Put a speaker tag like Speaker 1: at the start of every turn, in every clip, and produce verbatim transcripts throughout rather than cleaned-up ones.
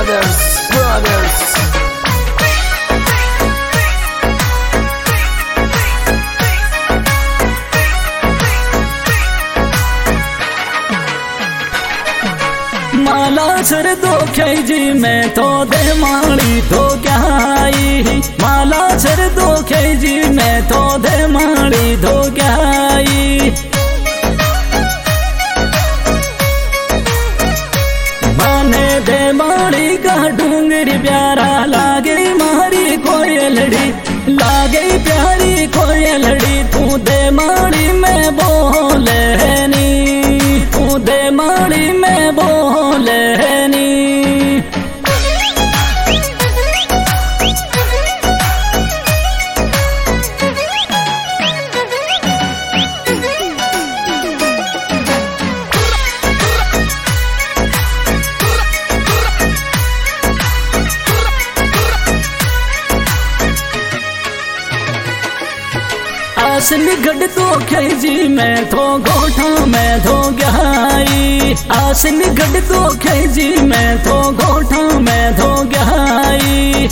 Speaker 1: brothers, brothers.
Speaker 2: माला sir दो जी मैं तो दे माड़ी तो क्या आई। माला सर दो जी मैं तो दे माड़ी तो क्या आई। माने दे माड़ी का डूंगर प्यारा लागे मारी कोयलड़ी, लागे प्यारी कोयलड़ी। तू दे माड़ी में बोले नी, तू दे माड़ी में बोले नी। आसन गढ़ तो खेजी मैं तो गोठा में धो गई। आसन गढ़ तो खेजी मैं तो गोठा में धो गई।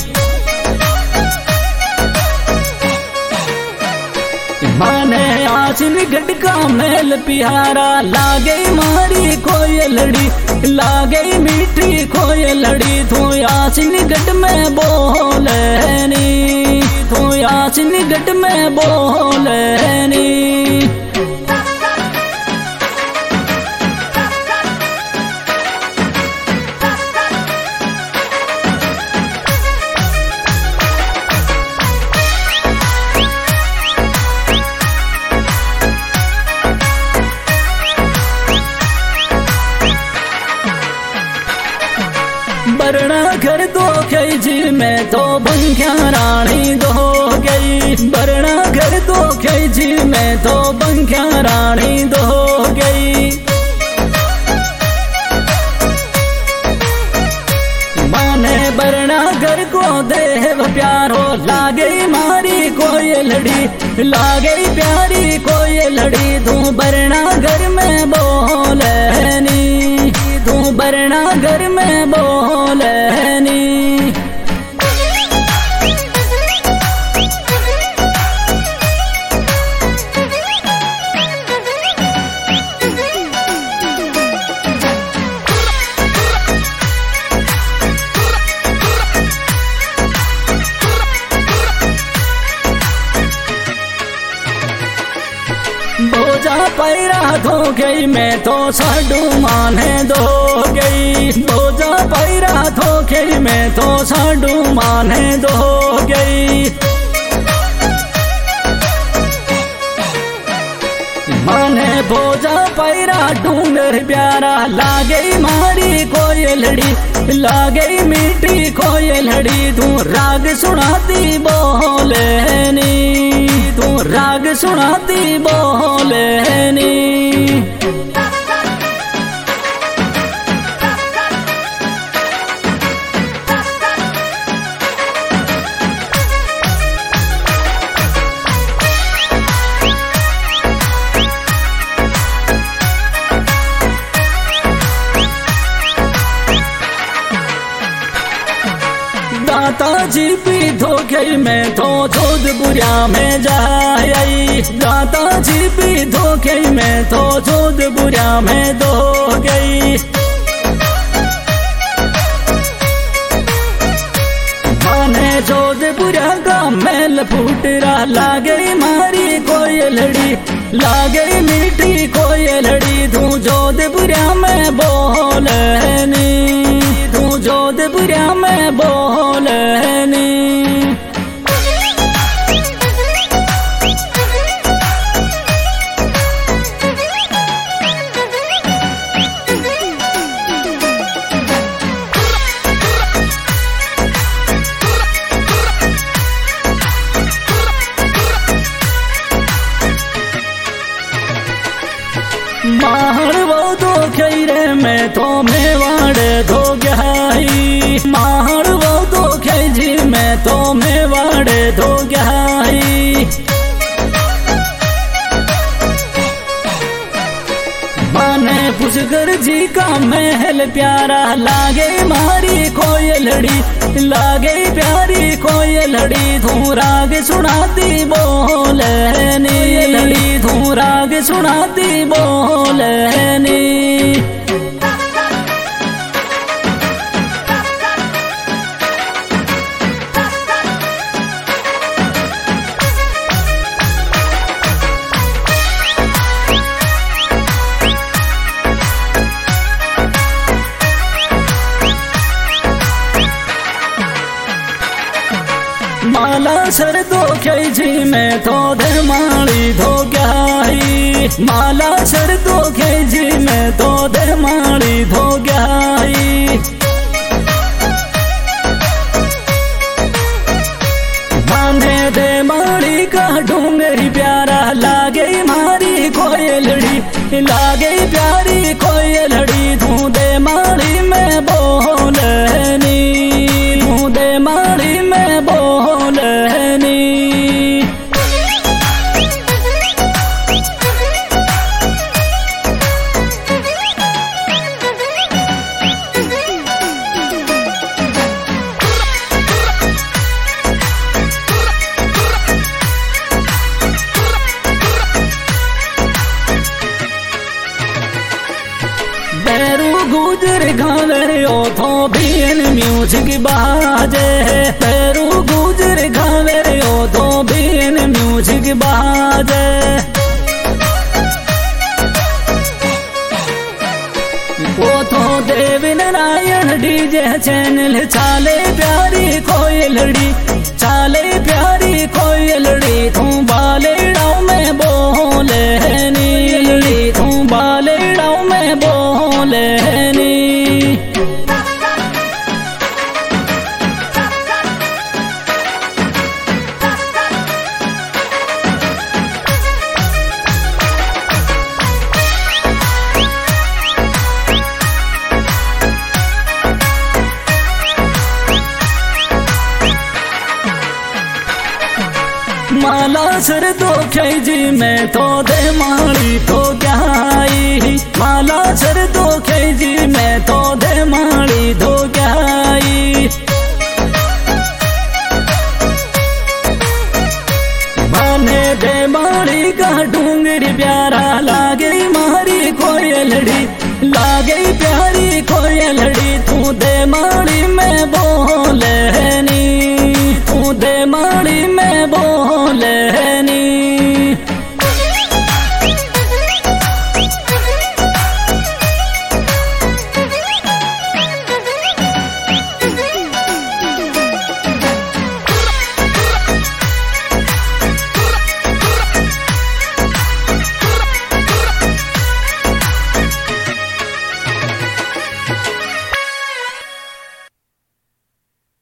Speaker 2: माने आसन गढ़ का मेल प्यारा लागे मारी कोयलड़ी, लागे मीठी कोयलड़ी। तू आसन गढ़ में बोले नी, तू आसन गढ़ में बोले नी। बरना घर दो जी मैं तो बंख्या रानी दो गई। बरना घर दो जी मैं तो बंख्या रानी दो गई। माने बरना घर को देव प्यारो लागे मारी कोयलड़ी, लागे प्यारी कोयलड़ी। तू बरना घर में बोले नी, तू बरना घर में बोले नी। बोझा पैरा धो गई मैं तो साडू माने दो गई। बोझा पैरा धो गई मैं तो साडू माने दो गई। माने बोझा पैरा डूंगर प्यारा लागे मारी कोयलड़ी, लागे मीठी कोयलड़ी। तू राग सुनाती बोले नी, तू राग सुनाती बोले नी। दाता जी भी धो गई मैं तो जोधपुरिया में जाई। दाता जी भी धो गई मैं तो जोधपुरिया में धो गई। माने जोधपुरिया का मेल फूटरा लागे मारी कोयलड़ी, लागे मीठी कोयलड़ी। तू जोधपुरिया में बोले नी, तू जोधपुरिया में बोले नी। माहर वो दो खैरे में तो मेवाड़ धो गई। माहर वो दो खेजी में तो मेवाड़ धो गई। माने उसगर जी का महल प्यारा लागे मारी कोयलड़ी लागे प्यारी कोयलड़ी तू राग सुनाती बोलनी लड़ी तू राग सुनाती बोलनी माला सर दो खेजी में तो दे माली धो गई माला सर दो खेजी में तो दे माली धो गई बांधे दे माली का डूंगरी प्यारा लागे मारी कोयलड़ी लागे प्यारी कोयलड़ी तू दे माली में बोलनी तू दे माली में बोलनी गुजर घावे ओ तो बीन म्यूजिक बाजे पैरू गुजर घावे ओ तो बीन म्यूजिक बाजे ओ तो देव नारायण डीजे चैनल चाले प्यारी कोयलड़ी चाले प्यारी कोयलड़ी तू बालेड़ाओ में बोलनी लड़ी तू बालेड़ाओ में बोलनी माला सर दो खेजी में तो दे माली तो गई माला सर दो खेजी में तो दे माली धो गई बाने दे माली का डूंगरी प्यारा लागे मारी कोयलड़ी लागे प्यारी कोयलड़ी तू दे माली में बोलनी तू दे माली में बोलनी